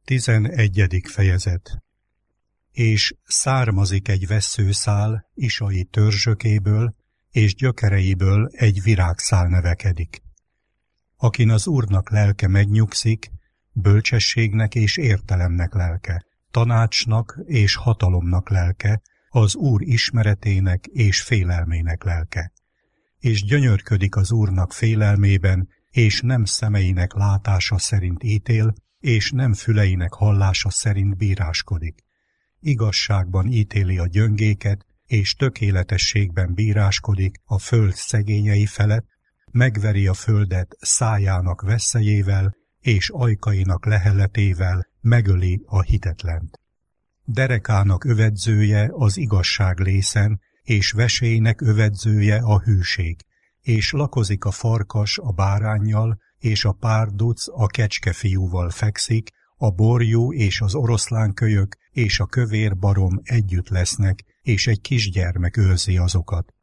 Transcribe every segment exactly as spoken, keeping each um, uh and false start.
Tizenegyedik fejezet. És származik egy vesszőszál Isai törzsökéből, és gyökereiből egy virágszál növekedik. Akin az Úrnak lelke megnyugszik, bölcsességnek és értelemnek lelke, tanácsnak és hatalomnak lelke, az Úr ismeretének és félelmének lelke. És gyönyörködik az Úrnak félelmében, és nem szemeinek látása szerint ítél, és nem füleinek hallása szerint bíráskodik. Igazságban ítéli a gyöngéket, és tökéletességben bíráskodik a föld szegényei felett, megveri a földet szájának veszélyével, és ajkainak leheletével megöli a hitetlent. Derekának övedzője az igazság lészen, és vesélynek övedzője a hűség, és lakozik a farkas a báránnyal, és a párduc a kecskefiúval fekszik, a borjú és az oroszlánkölyök és a kövér barom együtt lesznek, és egy kisgyermek őrzi azokat.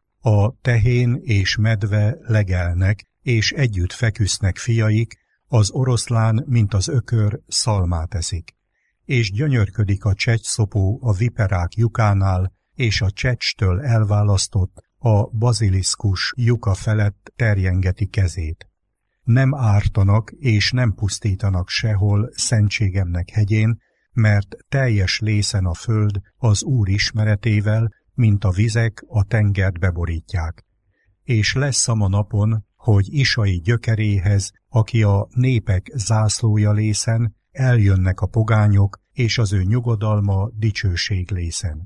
A tehén és medve legelnek, és együtt feküsznek fiaik, az oroszlán, mint az ökör, szalmát eszik. És gyönyörködik a csecsszopó a viperák lyukánál, és a csecstől elválasztott a baziliszkus lyuka felett terjengeti kezét. Nem ártanak és nem pusztítanak sehol szentségemnek hegyén, mert teljes lészen a föld az Úr ismeretével, mint a vizek a tengert beborítják. És lesz a napon, hogy Isai gyökeréhez, aki a népek zászlója lészen, eljönnek a pogányok, és az ő nyugodalma dicsőség lészen.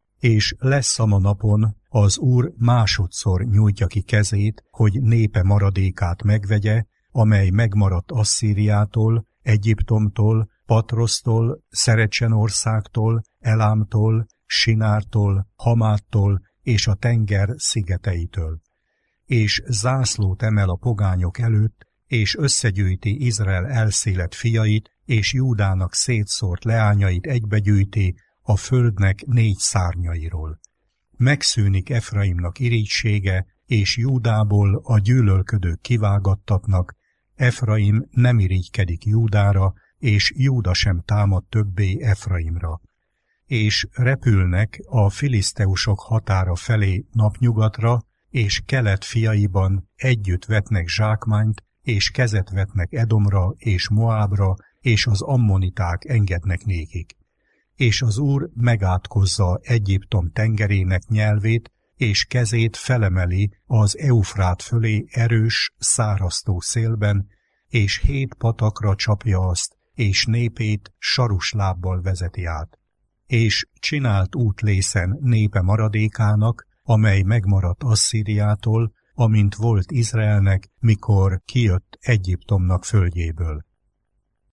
És lesz a napon, az Úr másodszor nyújtja ki kezét, hogy népe maradékát megvegye, amely megmaradt Asszíriától, Egyiptomtól, Patrosztól, Szerecsenországtól, Elámtól, Sinártól, Hamáttól és a tenger szigeteitől. És zászlót emel a pogányok előtt, és összegyűjti Izrael elszélet fiait, és Júdának szétszórt leányait egybegyűjti a földnek négy szárnyairól. Megszűnik Efraimnak irigysége, és Júdából a gyűlölködők kivágattatnak, Efraim nem irigykedik Júdára, és Júda sem támad többé Efraimra. És repülnek a filiszteusok határa felé napnyugatra, és kelet fiaiban együtt vetnek zsákmányt, és kezet vetnek Edomra és Moábra, és az ammoniták engednek nékik. És az Úr megátkozza Egyiptom tengerének nyelvét, és kezét felemeli az Eufrát fölé erős, szárasztó szélben, és hét patakra csapja azt, és népét sarus lábbal vezeti át. És csinált útlészen népe maradékának, amely megmaradt Asszíriától, amint volt Izraelnek, mikor kijött Egyiptomnak földjéből.